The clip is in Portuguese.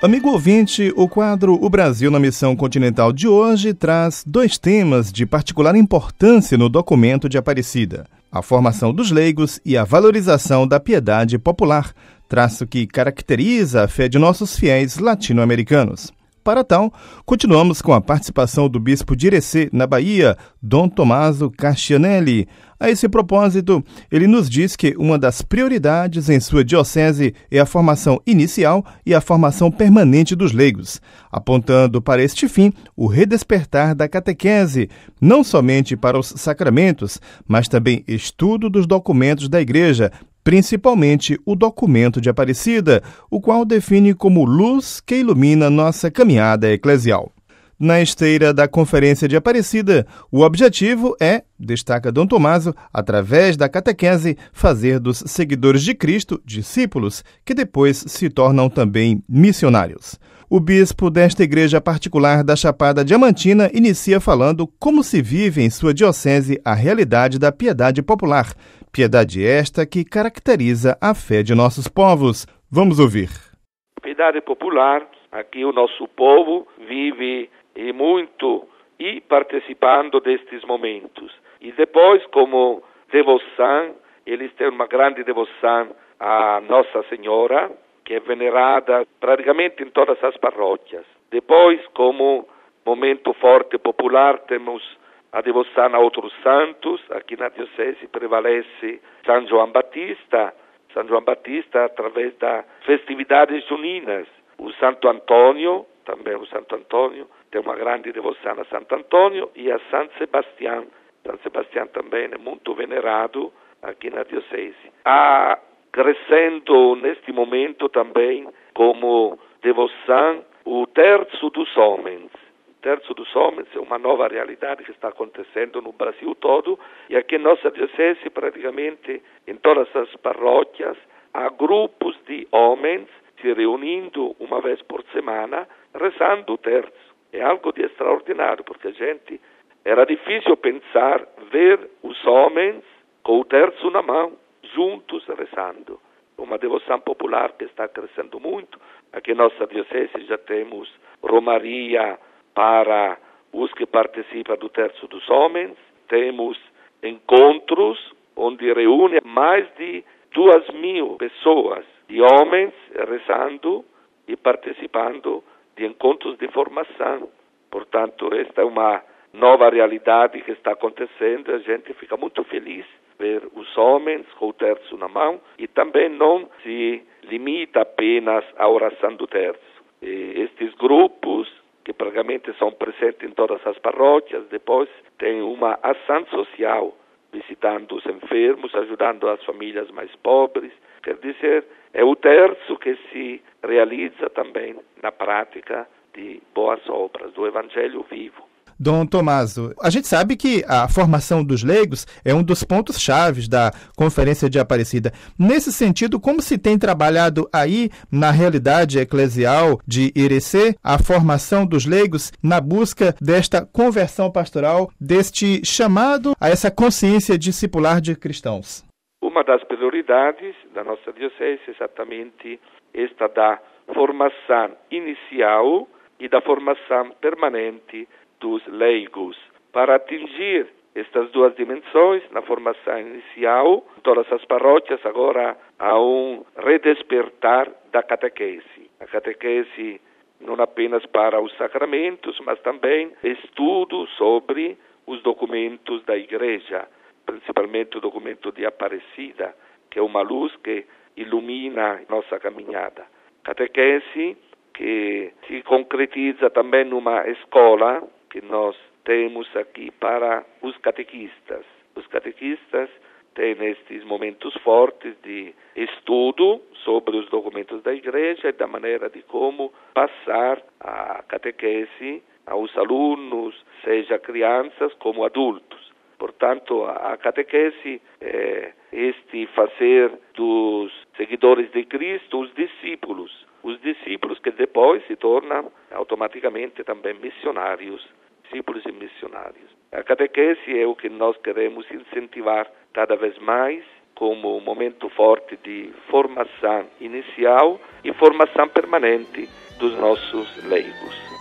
Amigo ouvinte, o quadro O Brasil na Missão Continental de hoje traz dois temas de particular importância no documento de Aparecida: a formação dos leigos e a valorização da piedade popular, traço que caracteriza a fé de nossos fiéis latino-americanos. Para tal, continuamos com a participação do bispo de Irecê, na Bahia, Dom Tomaso Cascianelli. A esse propósito, ele nos diz que uma das prioridades em sua diocese é a formação inicial e a formação permanente dos leigos, apontando para este fim o redespertar da catequese, não somente para os sacramentos, mas também estudo dos documentos da Igreja, principalmente o documento de Aparecida, o qual define como luz que ilumina nossa caminhada eclesial. Na esteira da Conferência de Aparecida, o objetivo é, destaca Dom Tomaso, através da catequese, fazer dos seguidores de Cristo discípulos, que depois se tornam também missionários. O bispo desta igreja particular da Chapada Diamantina inicia falando como se vive em sua diocese a realidade da piedade popular, piedade esta que caracteriza a fé de nossos povos. Vamos ouvir. Piedade popular, aqui o nosso povo vive muito e participando destes momentos. E depois, como devoção, eles têm uma grande devoção à Nossa Senhora, que é venerada praticamente em todas as paróquias. Depois, como momento forte popular, temos a devoção a outros santos. Aqui na diocese prevalece São João Batista através das festividades juninas. O Santo Antônio, também o Santo Antônio, tem uma grande devoção a Santo Antônio e a São Sebastião. São Sebastião também é muito venerado aqui na diocese. Crescendo neste momento também como devoção o Terço dos Homens. O Terço dos Homens é uma nova realidade que está acontecendo no Brasil todo, e aqui em nossa diocese, praticamente em todas as paróquias, há grupos de homens se reunindo uma vez por semana, rezando o terço. É algo de extraordinário, porque era difícil pensar, ver os homens com o terço na mão, juntos rezando. Uma devoção popular que está crescendo muito. Aqui em nossa diocese já temos romaria para os que participam do Terço dos Homens. Temos encontros onde reúne mais de 2.000 pessoas, de homens rezando e participando de encontros de formação. Portanto, esta é uma nova realidade que está acontecendo. A gente fica muito feliz ver os homens com o terço na mão, e também não se limita apenas à oração do terço. Estes grupos, que praticamente são presentes em todas as paróquias, depois tem uma ação social, visitando os enfermos, ajudando as famílias mais pobres. Quer dizer, é o terço que se realiza também na prática de boas obras, do Evangelho vivo. Dom Tomaso, a gente sabe que a formação dos leigos é um dos pontos chaves da Conferência de Aparecida. Nesse sentido, como se tem trabalhado aí na realidade eclesial de Irecê a formação dos leigos na busca desta conversão pastoral, deste chamado a essa consciência discipular de cristãos? Uma das prioridades da nossa diocese é exatamente esta da formação inicial e da formação permanente dos leigos. Para atingir estas duas dimensões, na formação inicial, em todas as paróquias agora há um redespertar da catequese. A catequese não apenas para os sacramentos, mas também estudo sobre os documentos da Igreja, principalmente o documento de Aparecida, que é uma luz que ilumina nossa caminhada. Catequese que se concretiza também numa escola que nós temos aqui para os catequistas. Os catequistas têm estes momentos fortes de estudo sobre os documentos da Igreja e da maneira de como passar a catequese aos alunos, seja crianças como adultos. Portanto, a catequese é este fazer dos seguidores de Cristo os discípulos que depois se tornam automaticamente também missionários, discípulos e missionários. A catequese é o que nós queremos incentivar cada vez mais como um momento forte de formação inicial e formação permanente dos nossos leigos.